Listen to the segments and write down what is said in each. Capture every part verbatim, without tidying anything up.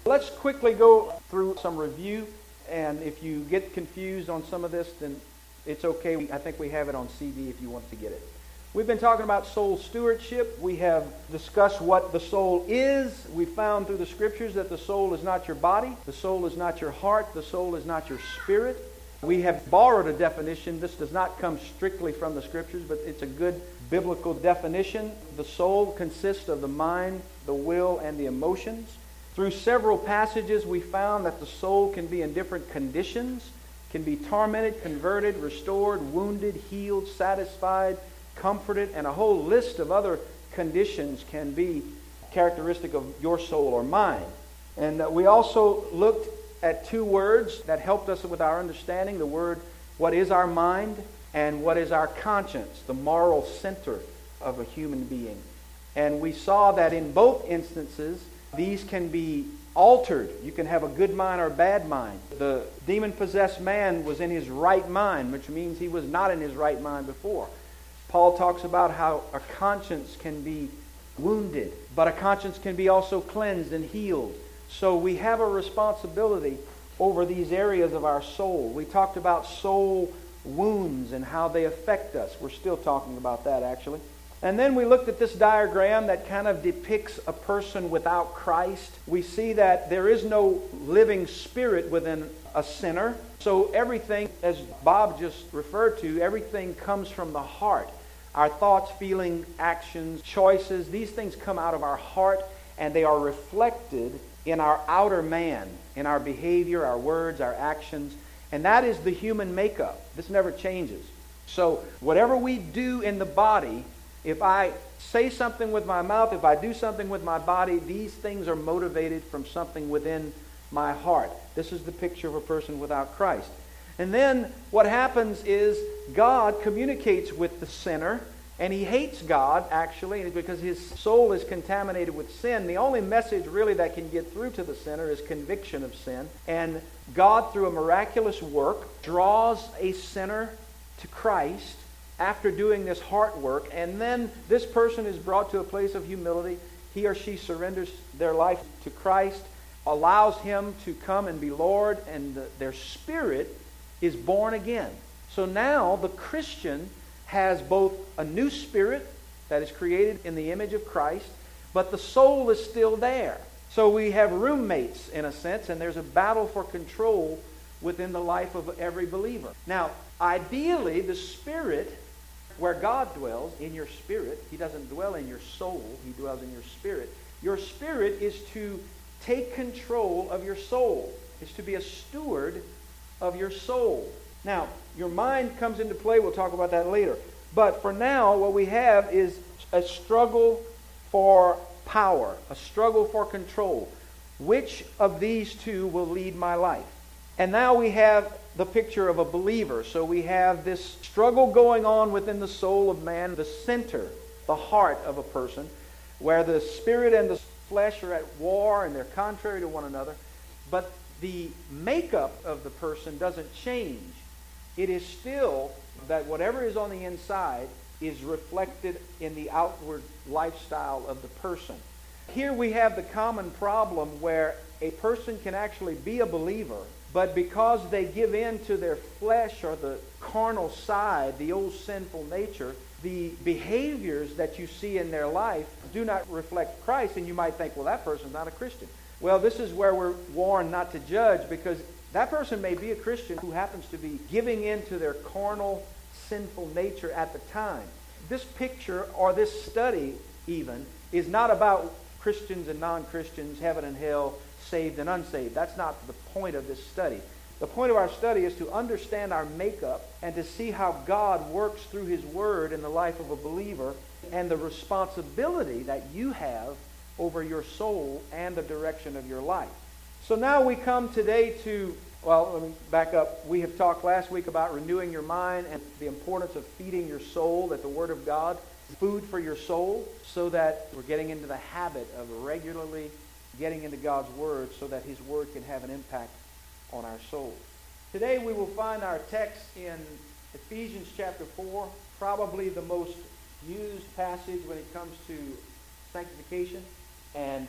Let's quickly go through some review, and if you get confused on some of this, then it's okay. I think we have it on C D if you want to get it. We've been talking about soul stewardship. We have discussed what the soul is. We found through the Scriptures that the soul is not your body, the soul is not your heart, the soul is not your spirit. We have borrowed a definition. This does not come strictly from the Scriptures, but it's a good biblical definition. The soul consists of the mind, the will, and the emotions. Through several passages, we found that the soul can be in different conditions, can be tormented, converted, restored, wounded, healed, satisfied, comforted, and a whole list of other conditions can be characteristic of your soul or mind. And uh, we also looked at two words that helped us with our understanding. The word, what is our mind, and what is our conscience, the moral center of a human being. And we saw that in both instances, these can be altered. You can have a good mind or a bad mind. The demon-possessed man was in his right mind, which means he was not in his right mind before. Paul talks about how a conscience can be wounded, but a conscience can be also cleansed and healed. So we have a responsibility over these areas of our soul. We talked about soul wounds and how they affect us. We're still talking about that, actually. And then we looked at this diagram that kind of depicts a person without Christ. We see that there is no living spirit within a sinner. So everything, as Bob just referred to, everything comes from the heart. Our thoughts, feelings, actions, choices, these things come out of our heart, and they are reflected in our outer man, in our behavior, our words, our actions. And that is the human makeup. This never changes. So whatever we do in the body, if I say something with my mouth, if I do something with my body, these things are motivated from something within my heart. This is the picture of a person without Christ. And then what happens is God communicates with the sinner, and he hates God, actually, because his soul is contaminated with sin. The only message really that can get through to the sinner is conviction of sin. And God, through a miraculous work, draws a sinner to Christ after doing this heart work, and then this person is brought to a place of humility. He or she surrenders their life to Christ, allows him to come and be Lord, and the, their spirit is born again. So now the Christian has both a new spirit that is created in the image of Christ, but the soul is still there. So we have roommates in a sense, and there's a battle for control within the life of every believer. Now, ideally, the spirit, where God dwells, in your spirit, he doesn't dwell in your soul, he dwells in your spirit. Your spirit is to take control of your soul, is to be a steward of your soul. Now, your mind comes into play. We'll talk about that later. But for now, what we have is a struggle for power, a struggle for control. Which of these two will lead my life? And now we have the picture of a believer. So we have this struggle going on within the soul of man, the center, the heart of a person, where the spirit and the flesh are at war and they're contrary to one another. But the makeup of the person doesn't change. It is still that whatever is on the inside is reflected in the outward lifestyle of the person. Here we have the common problem where a person can actually be a believer, but because they give in to their flesh or the carnal side, the old sinful nature, the behaviors that you see in their life do not reflect Christ, and you might think, well, that person's not a Christian. Well, this is where we're warned not to judge, because that person may be a Christian who happens to be giving in to their carnal, sinful nature at the time. This picture, or this study even, is not about Christians and non-Christians, heaven and hell, saved and unsaved. That's not the point of this study. The point of our study is to understand our makeup and to see how God works through his word in the life of a believer, and the responsibility that you have over your soul and the direction of your life. So now we come today to, well, let me back up. We have talked last week about renewing your mind and the importance of feeding your soul, that the Word of God, food for your soul, so that we're getting into the habit of regularly getting into God's Word so that his Word can have an impact on our soul. Today we will find our text in Ephesians chapter four, probably the most used passage when it comes to sanctification and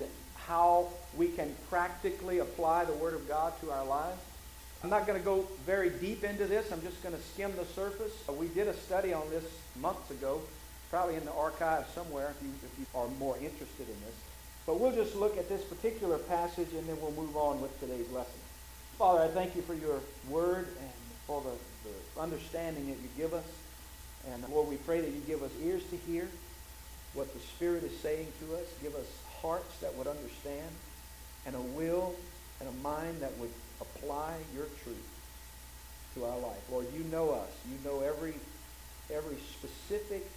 how we can practically apply the Word of God to our lives. I'm not going to go very deep into this. I'm just going to skim the surface. We did a study on this months ago, probably in the archive somewhere if you, if you are more interested in this. But we'll just look at this particular passage and then we'll move on with today's lesson. Father, I thank you for your word and for the, the understanding that you give us. And Lord, we pray that you give us ears to hear what the Spirit is saying to us. Give us hearts that would understand and a will and a mind that would apply your truth to our life. Lord, you know us. You know every, every specific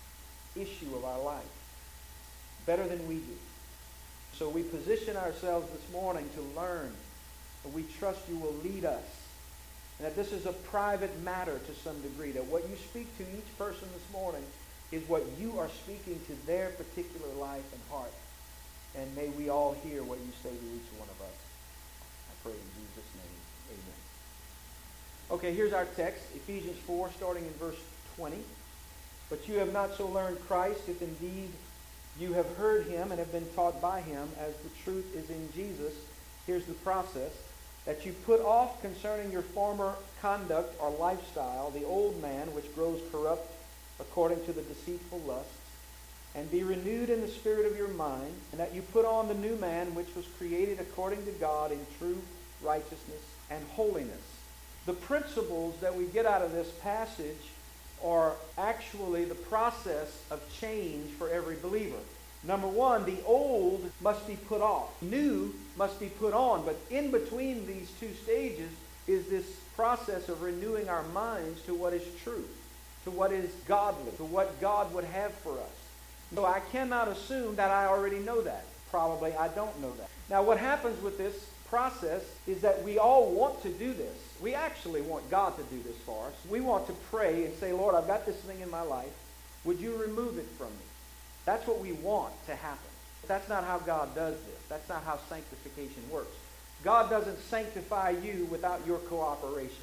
issue of our life better than we do. So we position ourselves this morning to learn, and we trust you will lead us. And that this is a private matter to some degree, that what you speak to each person this morning is what you are speaking to their particular life and heart. And may we all hear what you say to each one of us. I pray in Jesus' name, amen. Okay, here's our text, Ephesians four, starting in verse twenty. But you have not so learned Christ, if indeed you have heard him and have been taught by him, as the truth is in Jesus. Here's the process. That you put off concerning your former conduct or lifestyle the old man which grows corrupt according to the deceitful lusts, and be renewed in the spirit of your mind, and that you put on the new man which was created according to God in true righteousness and holiness. The principles that we get out of this passage are actually the process of change for every believer. Number one, the old must be put off. New must be put on. But in between these two stages is this process of renewing our minds to what is true, to what is godly, to what God would have for us. So I cannot assume that I already know that. Probably I don't know that. Now what happens with this process is that we all want to do this. We actually want God to do this for us. We want to pray and say, Lord, I've got this thing in my life. Would you remove it from me? That's what we want to happen. But that's not how God does this. That's not how sanctification works. God doesn't sanctify you without your cooperation.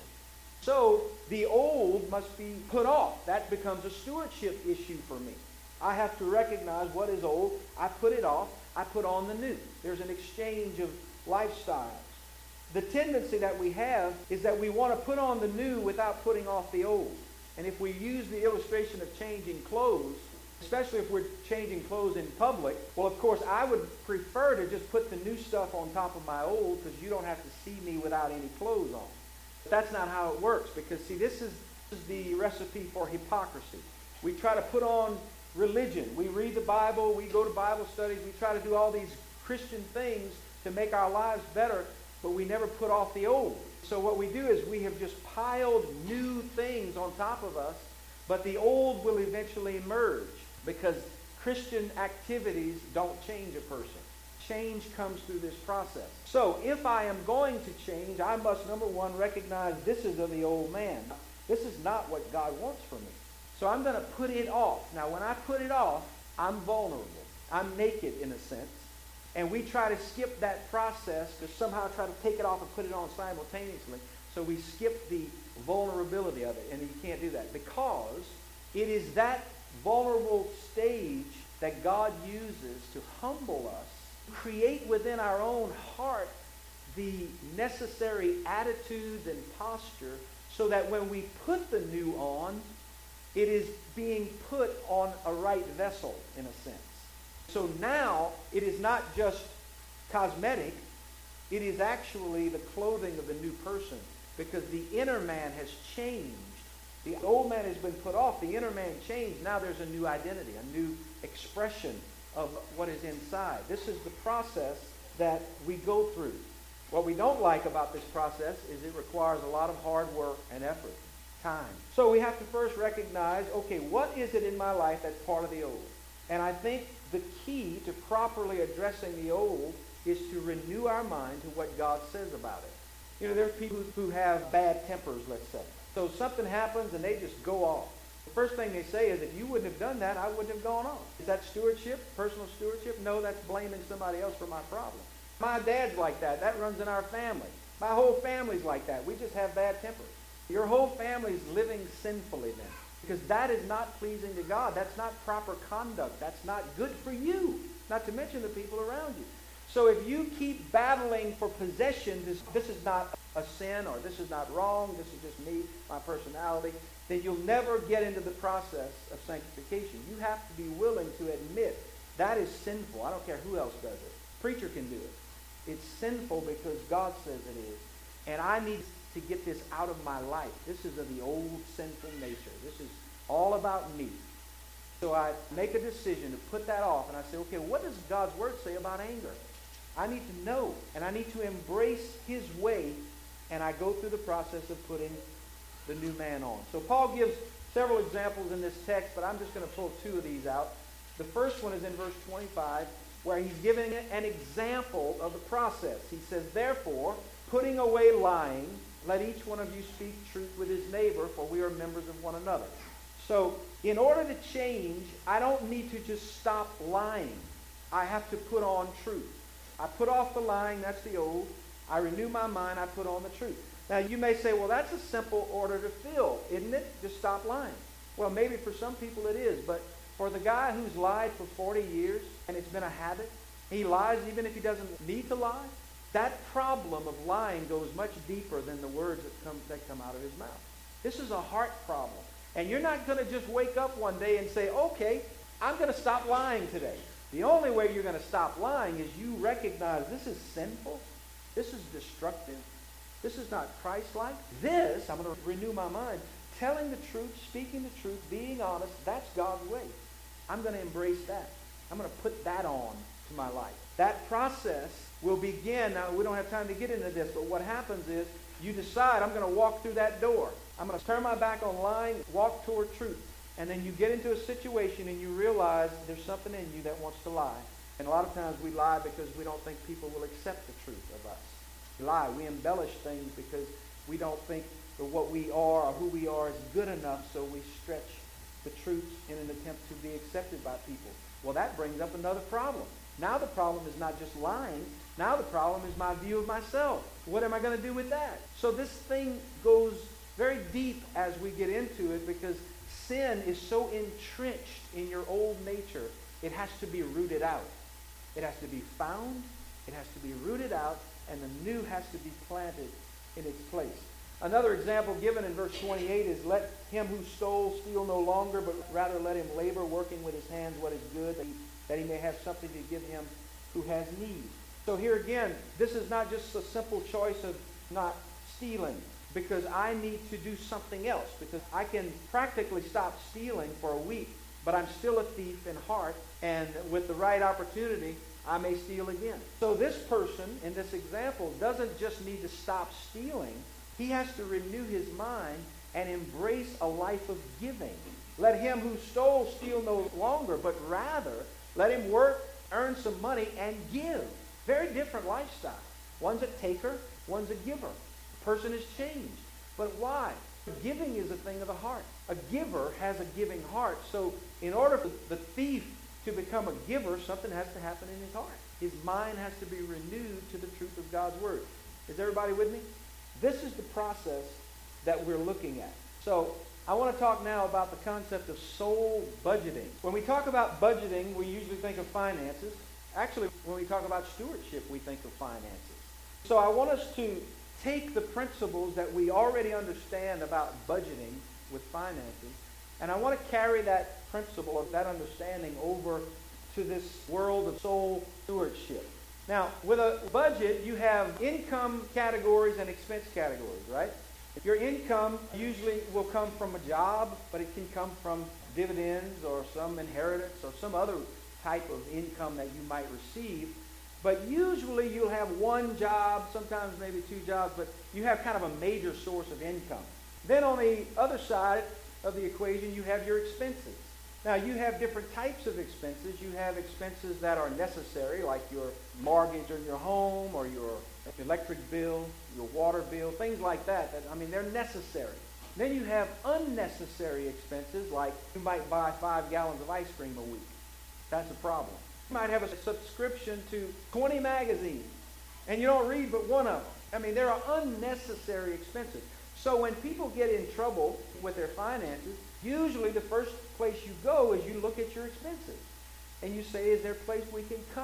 So the old must be put off. That becomes a stewardship issue for me. I have to recognize what is old. I put it off. I put on the new. There's an exchange of lifestyles. The tendency that we have is that we want to put on the new without putting off the old. And if we use the illustration of changing clothes, especially if we're changing clothes in public, well, of course, I would prefer to just put the new stuff on top of my old because you don't have to see me without any clothes on. But that's not how it works because, see, this is, this is the recipe for hypocrisy. We try to put on religion. We read the Bible. We go to Bible studies. We try to do all these Christian things to make our lives better, but we never put off the old. So what we do is we have just piled new things on top of us, but the old will eventually emerge. Because Christian activities don't change a person. Change comes through this process. So if I am going to change, I must, number one, recognize this is of the old man. This is not what God wants for me. So I'm going to put it off. Now when I put it off, I'm vulnerable. I'm naked in a sense. And we try to skip that process to somehow try to take it off and put it on simultaneously. So we skip the vulnerability of it. And you can't do that because it is that vulnerable stage that God uses to humble us, create within our own heart the necessary attitudes and posture so that when we put the new on, it is being put on a right vessel in a sense. So now it is not just cosmetic, it is actually the clothing of the new person because the inner man has changed. The old man has been put off. The inner man changed. Now there's a new identity, a new expression of what is inside. This is the process that we go through. What we don't like about this process is it requires a lot of hard work and effort, time. So we have to first recognize, okay, what is it in my life that's part of the old? And I think the key to properly addressing the old is to renew our mind to what God says about it. You know, there's people who have bad tempers, let's say. So something happens and they just go off. The first thing they say is, if you wouldn't have done that, I wouldn't have gone off. Is that stewardship, personal stewardship? No, that's blaming somebody else for my problem. My dad's like that. That runs in our family. My whole family's like that. We just have bad tempers. Your whole family's living sinfully then. Because that is not pleasing to God. That's not proper conduct. That's not good for you. Not to mention the people around you. So if you keep battling for possession, this, this is not a sin, or this is not wrong, this is just me, my personality, then you'll never get into the process of sanctification. You have to be willing to admit that is sinful. I don't care who else does it. Preacher can do it. It's sinful because God says it is. And I need to get this out of my life. This is of the old sinful nature. This is all about me. So I make a decision to put that off, and I say, okay, what does God's Word say about anger? I need to know, and I need to embrace His way, and I go through the process of putting the new man on. So Paul gives several examples in this text, but I'm just going to pull two of these out. The first one is in verse twenty-five, where he's giving an example of the process. He says, therefore, putting away lying, let each one of you speak truth with his neighbor, for we are members of one another. So, in order to change, I don't need to just stop lying. I have to put on truth. I put off the lying, that's the old. I renew my mind, I put on the truth. Now, you may say, well, that's a simple order to fill, isn't it? Just stop lying. Well, maybe for some people it is, but for the guy who's lied for forty years, and it's been a habit, he lies even if he doesn't need to lie, that problem of lying goes much deeper than the words that come, that come out of his mouth. This is a heart problem. And you're not going to just wake up one day and say, okay, I'm going to stop lying today. The only way you're going to stop lying is you recognize this is sinful, this is destructive, this is not Christ-like. This, I'm going to renew my mind, telling the truth, speaking the truth, being honest, that's God's way. I'm going to embrace that. I'm going to put that on to my life. That process will begin. Now, we don't have time to get into this, but what happens is you decide, I'm going to walk through that door. I'm going to turn my back on lying, walk toward truth. And then you get into a situation and you realize there's something in you that wants to lie. And a lot of times we lie because we don't think people will accept the truth of us. We lie. We embellish things because we don't think that what we are or who we are is good enough, so we stretch the truth in an attempt to be accepted by people. Well, that brings up another problem. Now the problem is not just lying. Now the problem is my view of myself. What am I going to do with that? So this thing goes very deep as we get into it, because sin is so entrenched in your old nature, it has to be rooted out. It has to be found, it has to be rooted out, and the new has to be planted in its place. Another example given in verse twenty-eight is, let him who stole steal no longer, but rather let him labor, working with his hands what is good, that he, that he may have something to give him who has need. So here again, this is not just a simple choice of not stealing, because I need to do something else, because I can practically stop stealing for a week, but I'm still a thief in heart, and with the right opportunity, I may steal again. So this person, in this example, doesn't just need to stop stealing. He has to renew his mind and embrace a life of giving. Let him who stole steal no longer, but rather let him work, earn some money, and give. Very different lifestyle. One's a taker, one's a giver. The person has changed. But why? Giving is a thing of the heart. A giver has a giving heart. So in order for the thief to become a giver, something has to happen in his heart. His mind has to be renewed to the truth of God's Word. Is everybody with me? This is the process that we're looking at. So I want to talk now about the concept of soul budgeting. When we talk about budgeting, we usually think of finances. Actually, when we talk about stewardship, we think of finances. So I want us to take the principles that we already understand about budgeting with finances, and I want to carry that principle of that understanding over to this world of soul stewardship. Now, with a budget, you have income categories and expense categories, right? Your income usually will come from a job, but it can come from dividends or some inheritance or some other type of income that you might receive. But usually you'll have one job, sometimes maybe two jobs, but you have kind of a major source of income. Then on the other side of the equation, you have your expenses. Now, you have different types of expenses. You have expenses that are necessary, like your mortgage on your home or your electric bill, your water bill, things like that. that I mean, they're necessary. Then you have unnecessary expenses, like you might buy five gallons of ice cream a week. That's a problem. You might have a subscription to twenty magazines, and you don't read but one of them. I mean, there are unnecessary expenses. So when people get in trouble with their finances, usually the first place you go is you look at your expenses. And you say, is there a place we can cut?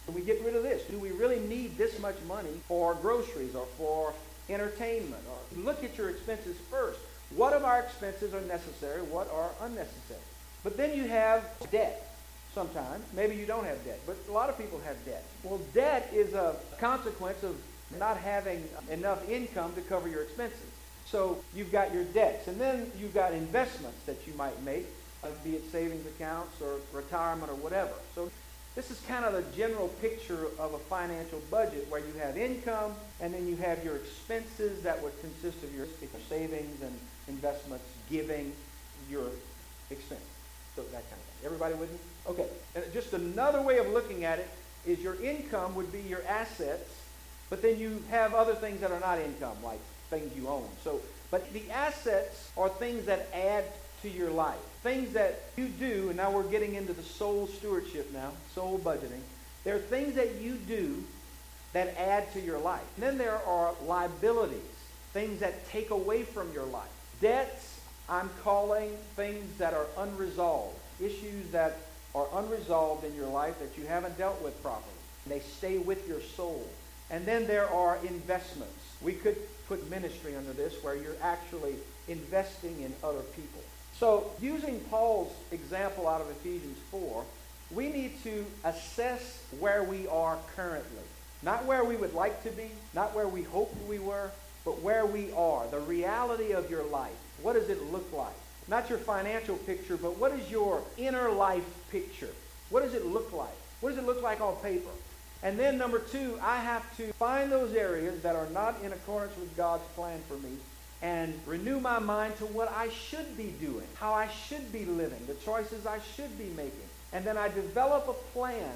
Can we get rid of this? Do we really need this much money for groceries or for entertainment? Or look at your expenses first. What of our expenses are necessary? What are unnecessary? But then you have debt. Sometimes. Maybe you don't have debt, but a lot of people have debt. Well, debt is a consequence of not having enough income to cover your expenses. So you've got your debts, and then you've got investments that you might make, uh, be it savings accounts or retirement or whatever. So this is kind of the general picture of a financial budget where you have income, and then you have your expenses that would consist of your savings and investments, giving, your expense. So that kind of thing. Everybody with me? Okay. And just another way of looking at it is your income would be your assets, but then you have other things that are not income, like things you own. So, but the assets are things that add to your life. Things that you do, and now we're getting into the soul stewardship now, soul budgeting. There are things that you do that add to your life. And then there are liabilities, things that take away from your life. Debts, I'm calling things that are unresolved, issues that are unresolved in your life that you haven't dealt with properly. They stay with your soul. And then there are investments. We could put ministry under this, where you're actually investing in other people. So using Paul's example out of Ephesians four, we need to assess where we are currently. Not where we would like to be, not where we hoped we were, but where we are, the reality of your life. What does it look like? Not your financial picture, but what is your inner life picture? What does it look like? What does it look like on paper? And then number two, I have to find those areas that are not in accordance with God's plan for me and renew my mind to what I should be doing, how I should be living, the choices I should be making. And then I develop a plan,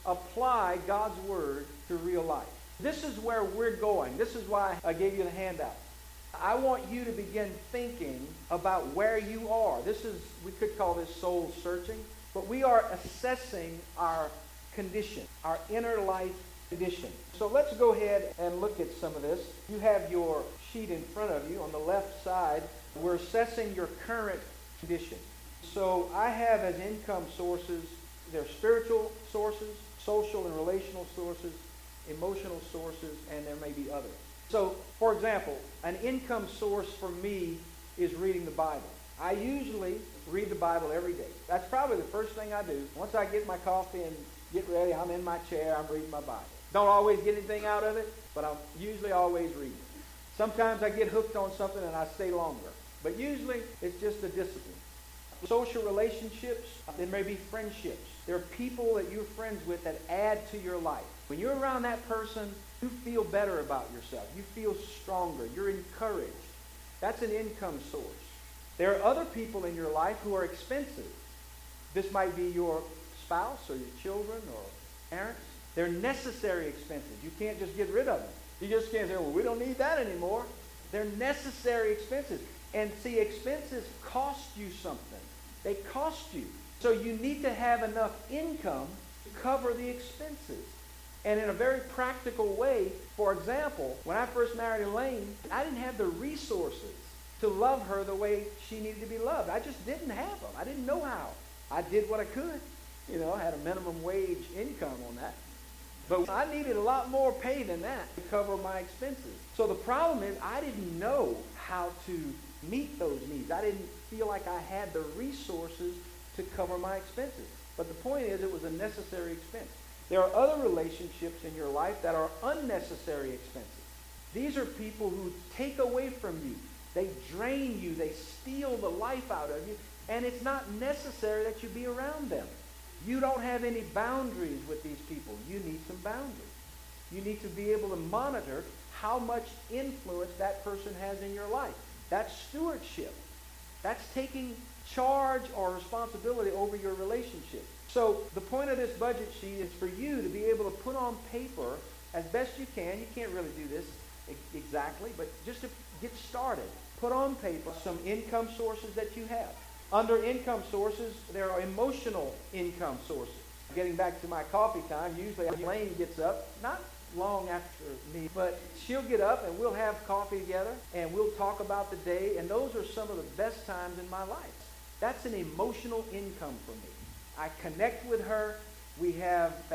apply God's word to real life. This is where we're going. This is why I gave you the handout. I want you to begin thinking about where you are. This is, we could call this soul searching, but we are assessing our condition, our inner life condition. So let's go ahead and look at some of this. You have your sheet in front of you. On the left side, we're assessing your current condition. So I have as income sources, their spiritual sources, social and relational sources, emotional sources, and there may be others. So, for example, an income source for me is reading the Bible. I usually read the Bible every day. That's probably the first thing I do. Once I get my coffee and get ready, I'm in my chair, I'm reading my Bible. Don't always get anything out of it, but I'm usually always reading. Sometimes I get hooked on something and I stay longer. But usually it's just a discipline. Social relationships, there may be friendships. There are people that you're friends with that add to your life. When you're around that person, you feel better about yourself. You feel stronger. You're encouraged. That's an income source. There are other people in your life who are expensive. This might be your spouse or your children or parents. They're necessary expenses. You can't just get rid of them. You just can't say, well, we don't need that anymore. They're necessary expenses. And see, expenses cost you something. They cost you. So you need to have enough income to cover the expenses. And in a very practical way, for example, when I first married Elaine, I didn't have the resources to love her the way she needed to be loved. I just didn't have them. I didn't know how. I did what I could. You know, I had a minimum wage income on that. But I needed a lot more pay than that to cover my expenses. So the problem is I didn't know how to meet those needs. I didn't feel like I had the resources to cover my expenses. But the point is, it was a necessary expense. There are other relationships in your life that are unnecessary expenses. These are people who take away from you. They drain you. They steal the life out of you. And it's not necessary that you be around them. You don't have any boundaries with these people. You need some boundaries. You need to be able to monitor how much influence that person has in your life. That's stewardship. That's taking charge or responsibility over your relationship. So the point of this budget sheet is for you to be able to put on paper as best you can. You can't really do this exactly, but just to get started, put on paper some income sources that you have. Under income sources, there are emotional income sources. Getting back to my coffee time, usually Elaine gets up, not long after me, but she'll get up and we'll have coffee together and we'll talk about the day, and those are some of the best times in my life. That's an emotional income for me. I connect with her. We have that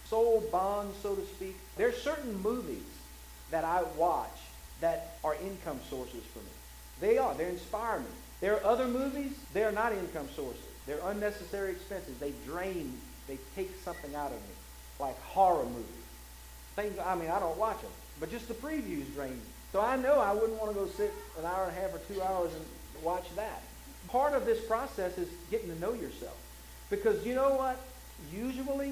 soul bonds, so to speak. There's certain movies that I watch that are income sources for me. They are. They inspire me. There are other movies, they're not income sources. They're unnecessary expenses. They drain, they take something out of me, like horror movies. Things, I mean, I don't watch them, but just the previews drain me. So I know I wouldn't want to go sit an hour and a half or two hours and watch that. Part of this process is getting to know yourself. Because you know what? Usually,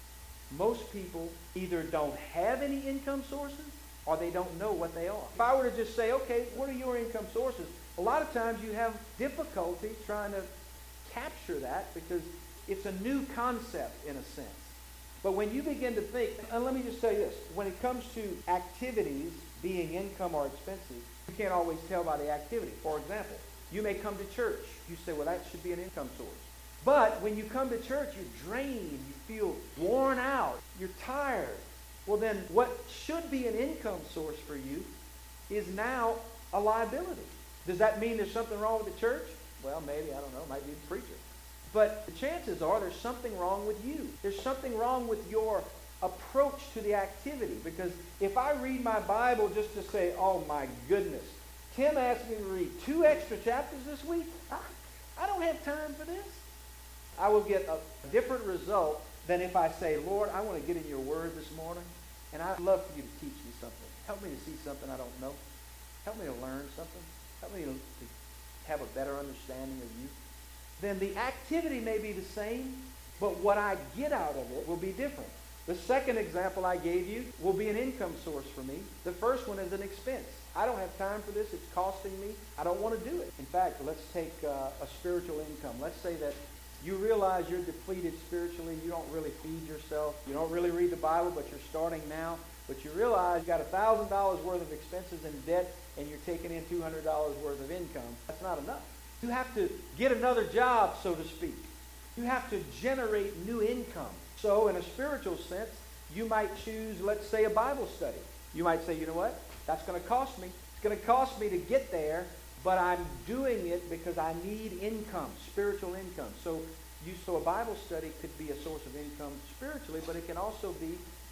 most people either don't have any income sources or they don't know what they are. If I were to just say, okay, what are your income sources? A lot of times you have difficulty trying to capture that because it's a new concept in a sense. But when you begin to think, and let me just say this, when it comes to activities being income or expenses, you can't always tell by the activity. For example, you may come to church. You say, well, that should be an income source. But when you come to church, you're drained, you feel worn out, you're tired. Well, then what should be an income source for you is now a liability. Does that mean there's something wrong with the church? Well, maybe, I don't know, might be the preacher. But the chances are there's something wrong with you. There's something wrong with your approach to the activity. Because if I read my Bible just to say, oh my goodness, Tim asked me to read two extra chapters this week, I, I don't have time for this. I will get a different result than if I say, Lord, I want to get in your word this morning, and I'd love for you to teach me something. Help me to see something I don't know. Help me to learn something. Help me to, to have a better understanding of you. Then the activity may be the same, but what I get out of it will be different. The second example I gave you will be an income source for me. The first one is an expense. I don't have time for this. It's costing me. I don't want to do it. In fact, let's take uh, a spiritual income. Let's say that you realize you're depleted spiritually. You don't really feed yourself. You don't really read the Bible, but you're starting now. But you realize you got one thousand dollars worth of expenses and debt, and you're taking in two hundred dollars worth of income. That's not enough. You have to get another job, so to speak. You have to generate new income. So in a spiritual sense, you might choose, let's say, a Bible study. You might say, you know what? That's going to cost me. It's going to cost me to get there, but I'm doing it because I need income, spiritual income. So, you, so a Bible study could be a source of income spiritually, but it can also be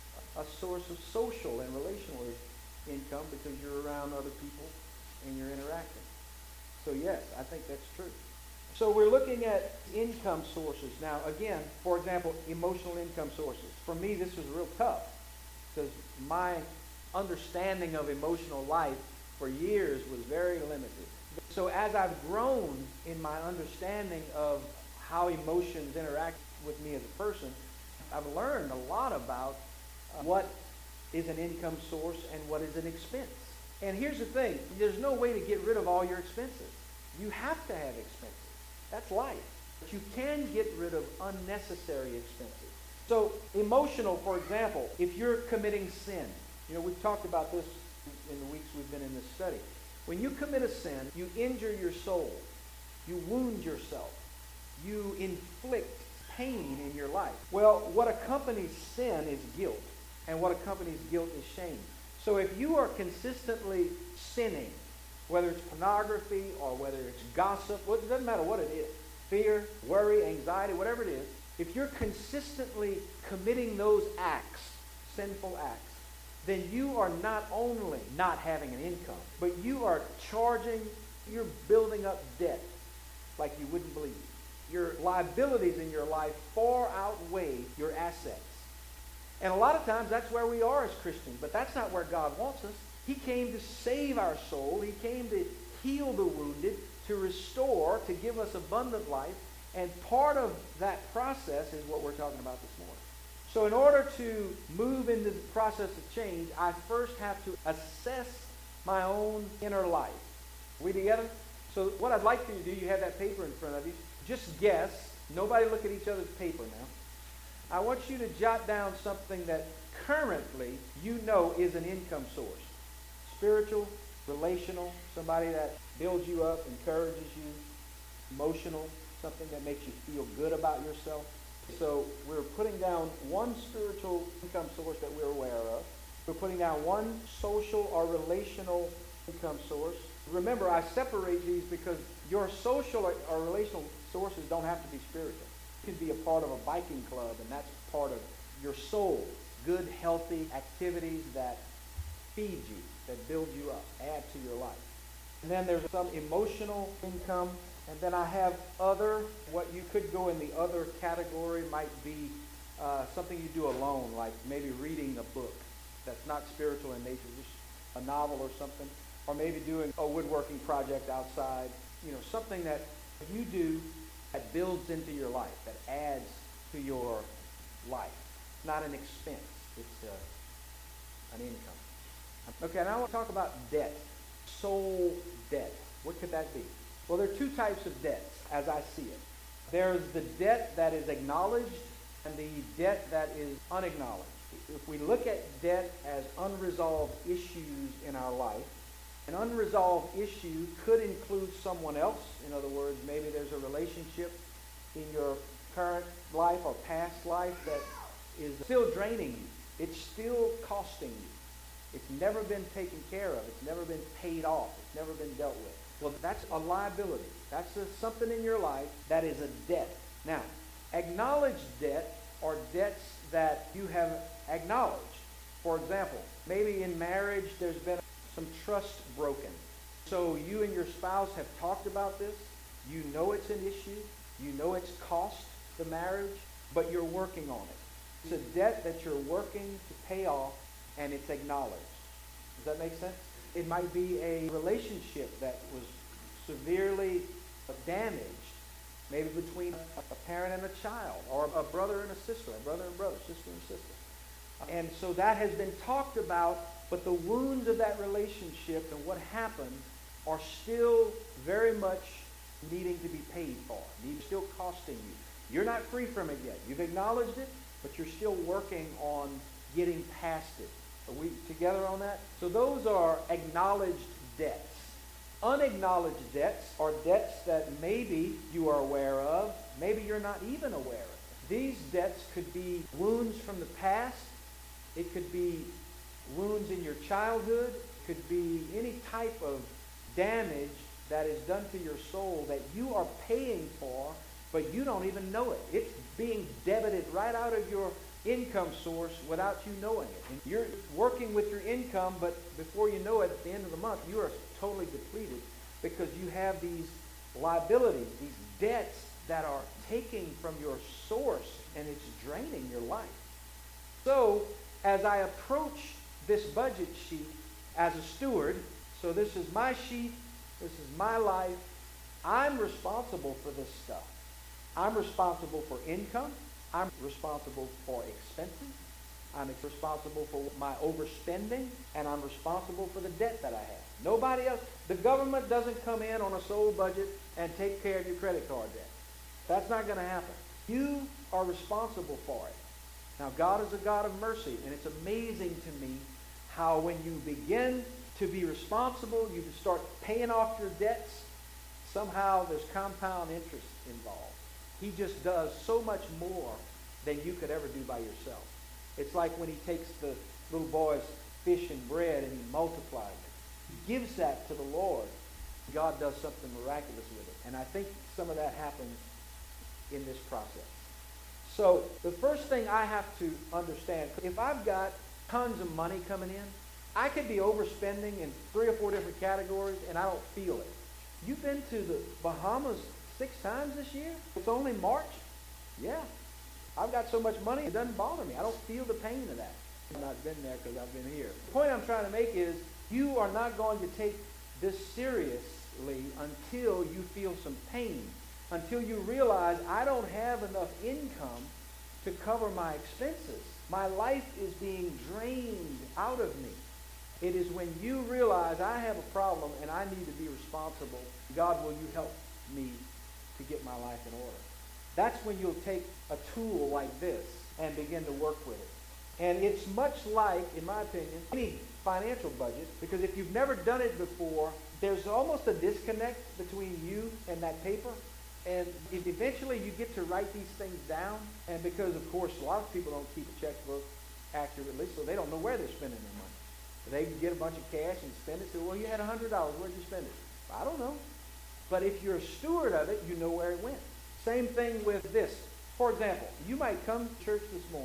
a source of social and relational income because you're around other people and you're interacting. So yes, I think that's true. So we're looking at income sources. Now again, for example, emotional income sources. For me, this was real tough because my understanding of emotional life for years was very limited. So as I've grown in my understanding of how emotions interact with me as a person, I've learned a lot about uh, what is an income source and what is an expense. And here's the thing, there's no way to get rid of all your expenses. You have to have expenses. That's life. But you can get rid of unnecessary expenses. So emotional, for example, if you're committing sin, you know, we've talked about this in the weeks we've been in this study. When you commit a sin, you injure your soul. You wound yourself. You inflict pain in your life. Well, what accompanies sin is guilt. And what accompanies guilt is shame. So if you are consistently sinning, whether it's pornography or whether it's gossip, well, it doesn't matter what it is, fear, worry, anxiety, whatever it is, if you're consistently committing those acts, sinful acts, then you are not only not having an income, but you are charging, you're building up debt like you wouldn't believe. Your liabilities in your life far outweigh your assets. And a lot of times that's where we are as Christians, but that's not where God wants us. He came to save our soul. He came to heal the wounded, to restore, to give us abundant life. And part of that process is what we're talking about this morning. So in order to move into the process of change, I first have to assess my own inner life. Are we together? So what I'd like for you to do, you have that paper in front of you. Just guess. Nobody look at each other's paper now. I want you to jot down something that currently you know is an income source. Spiritual, relational, somebody that builds you up, encourages you, emotional, something that makes you feel good about yourself. So we're putting down one spiritual income source that we're aware of. We're putting down one social or relational income source. Remember, I separate these because your social or, or relational sources don't have to be spiritual. You can be a part of a biking club, and that's part of your soul, good, healthy activities that feed you, that build you up, add to your life. And then there's some emotional income. And then I have other. What you could go in the other category might be uh, something you do alone, like maybe reading a book that's not spiritual in nature, just a novel or something. Or maybe doing a woodworking project outside. You know, something that you do that builds into your life, that adds to your life. It's not an expense. It's uh, an income. Okay, now I want to talk about debt. Soul debt. What could that be? Well, there are two types of debts, as I see it. There's the debt that is acknowledged and the debt that is unacknowledged. If we look at debt as unresolved issues in our life, an unresolved issue could include someone else. In other words, maybe there's a relationship in your current life or past life that is still draining you. It's still costing you. It's never been taken care of. It's never been paid off. It's never been dealt with. Well, that's a liability. That's a, something in your life that is a debt. Now, acknowledged debt are debts that you have acknowledged. For example, maybe in marriage there's been some trust broken. So you and your spouse have talked about this. You know it's an issue. You know it's cost the marriage, but you're working on it. It's a debt that you're working to pay off, and it's acknowledged. Does that make sense? It might be a relationship that was severely damaged, maybe between a parent and a child, or a brother and a sister, a brother and brother, sister and sister. And so that has been talked about, but the wounds of that relationship and what happened are still very much needing to be paid for, need still costing you. You're not free from it yet. You've acknowledged it, but you're still working on getting past it. Are we together on that? So those are acknowledged debts. Unacknowledged debts are debts that maybe you are aware of, maybe you're not even aware of. These debts could be wounds from the past. It could be wounds in your childhood. It could be any type of damage that is done to your soul that you are paying for, but you don't even know it. It's being debited right out of your income source without you knowing it. And you're working with your income, but before you know it, at the end of the month, you are totally depleted because you have these liabilities, these debts that are taking from your source, and it's draining your life. So, as I approach this budget sheet as a steward, so this is my sheet, this is my life, I'm responsible for this stuff. I'm responsible for income. I'm responsible for expenses. I'm responsible for my overspending, and I'm responsible for the debt that I have. Nobody else. The government doesn't come in on a sole budget and take care of your credit card debt. That's not going to happen. You are responsible for it. Now, God is a God of mercy, and it's amazing to me how when you begin to be responsible, you start paying off your debts, somehow there's compound interest involved. He just does so much more than you could ever do by yourself. It's like when he takes the little boy's fish and bread and he multiplies it. He gives that to the Lord. God does something miraculous with it. And I think some of that happens in this process. So the first thing I have to understand, if I've got tons of money coming in, I could be overspending in three or four different categories and I don't feel it. You've been to the Bahamas six times this year? It's only March? Yeah. I've got so much money, it doesn't bother me. I don't feel the pain of that. I've not been there because I've been here. The point I'm trying to make is you are not going to take this seriously until you feel some pain, until you realize I don't have enough income to cover my expenses. My life is being drained out of me. It is when you realize I have a problem and I need to be responsible, God, will you help me to get my life in order? That's when you'll take a tool like this and begin to work with it. And it's much like, in my opinion, any financial budget, because if you've never done it before, there's almost a disconnect between you and that paper. And if eventually you get to write these things down, and because, of course, a lot of people don't keep a checkbook accurately, so they don't know where they're spending their money. They can get a bunch of cash and spend it. So, well, you had one hundred dollars. Where did you spend it? I don't know. But if you're a steward of it, you know where it went. Same thing with this. For example, you might come to church this morning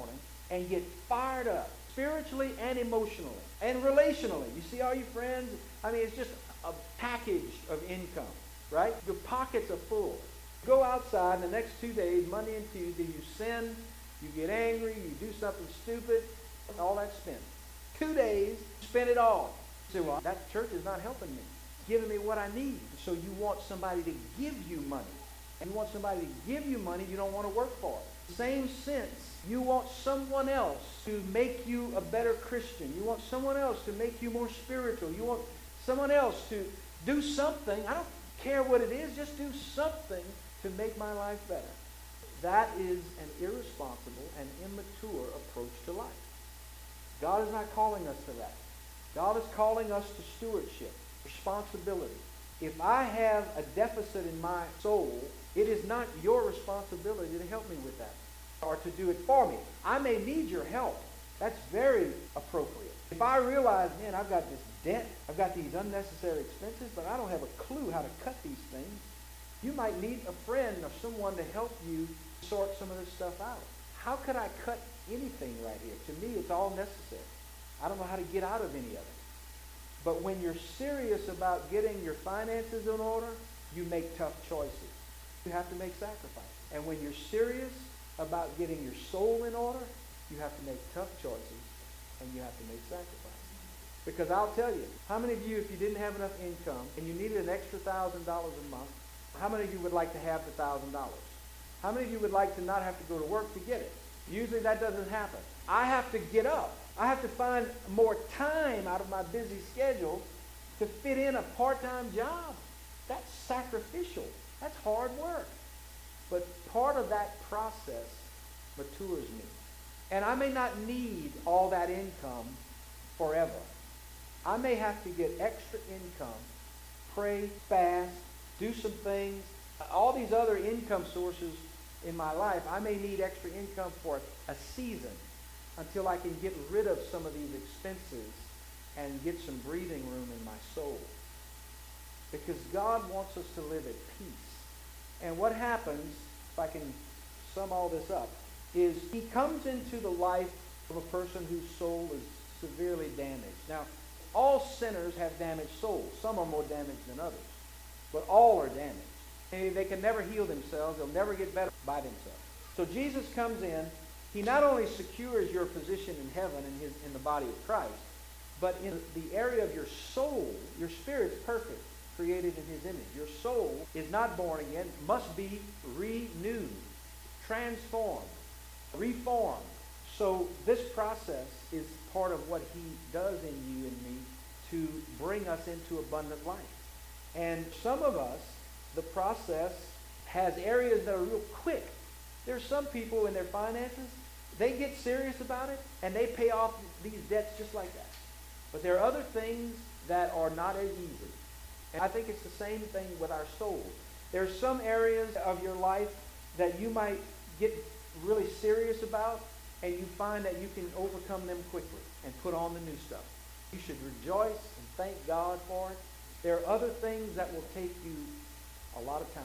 and get fired up spiritually and emotionally and relationally. You see all your friends? I mean, it's just a package of income, right? Your pockets are full. Go outside, and the next two days, Monday and Tuesday, you sin, you get angry, you do something stupid, all that's spent. Two days, spend it all. You say, well, that church is not helping me, giving me what I need. So you want somebody to give you money. And you want somebody to give you money you don't want to work for. Same sense, you want someone else to make you a better Christian. You want someone else to make you more spiritual. You want someone else to do something. I don't care what it is, just do something to make my life better. That is an irresponsible and immature approach to life. God is not calling us to that. God is calling us to stewardship, responsibility. If I have a deficit in my soul, it is not your responsibility to help me with that or to do it for me. I may need your help. That's very appropriate. If I realize, man, I've got this debt, I've got these unnecessary expenses, but I don't have a clue how to cut these things, you might need a friend or someone to help you sort some of this stuff out. How could I cut anything right here? To me, it's all necessary. I don't know how to get out of any of it. But when you're serious about getting your finances in order, you make tough choices. You have to make sacrifices. And when you're serious about getting your soul in order, you have to make tough choices and you have to make sacrifices. Because I'll tell you, how many of you, if you didn't have enough income and you needed an extra thousand dollars a month, how many of you would like to have the thousand dollars? How many of you would like to not have to go to work to get it? Usually that doesn't happen. I have to get up. I have to find more time out of my busy schedule to fit in a part-time job. That's sacrificial. That's hard work. But part of that process matures me. And I may not need all that income forever. I may have to get extra income, pray, fast, do some things. All these other income sources in my life, I may need extra income for a season until I can get rid of some of these expenses and get some breathing room in my soul. Because God wants us to live at peace. And what happens, if I can sum all this up, is he comes into the life of a person whose soul is severely damaged. Now, all sinners have damaged souls. Some are more damaged than others. But all are damaged. And they can never heal themselves. They'll never get better by themselves. So Jesus comes in. He not only secures your position in heaven in, his, in the body of Christ, but in the area of your soul, your spirit's perfect, created in his image. Your soul is not born again, must be renewed, transformed, reformed. So this process is part of what he does in you and me to bring us into abundant life. And some of us, the process has areas that are real quick. There's some people in their finances, they get serious about it, and they pay off these debts just like that. But there are other things that are not as easy. And I think it's the same thing with our souls. There's some areas of your life that you might get really serious about, and you find that you can overcome them quickly and put on the new stuff. You should rejoice and thank God for it. There are other things that will take you a lot of time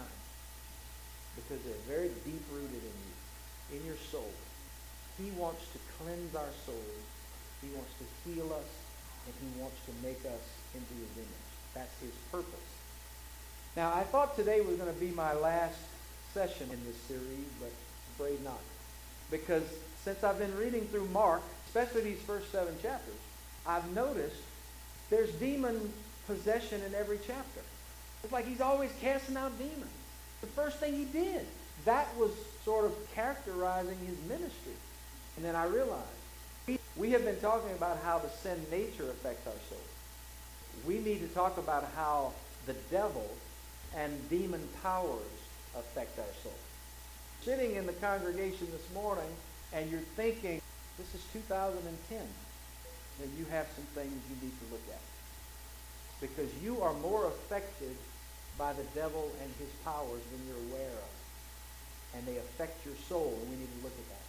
because they're very deep-rooted in you, in your soul. He wants to cleanse our souls. He wants to heal us, and he wants to make us into his image. That's his purpose. Now, I thought today was going to be my last session in this series, but afraid not. Because since I've been reading through Mark, especially these first seven chapters, I've noticed there's demon possession in every chapter. It's like he's always casting out demons. The first thing he did, that was sort of characterizing his ministry. And then I realized, we have been talking about how the sin nature affects our soul. We need to talk about how the devil and demon powers affect our soul. Sitting in the congregation this morning, and you're thinking, this is two thousand ten, then you have some things you need to look at. Because you are more affected by the devil and his powers than you're aware of. And they affect your soul, and we need to look at that.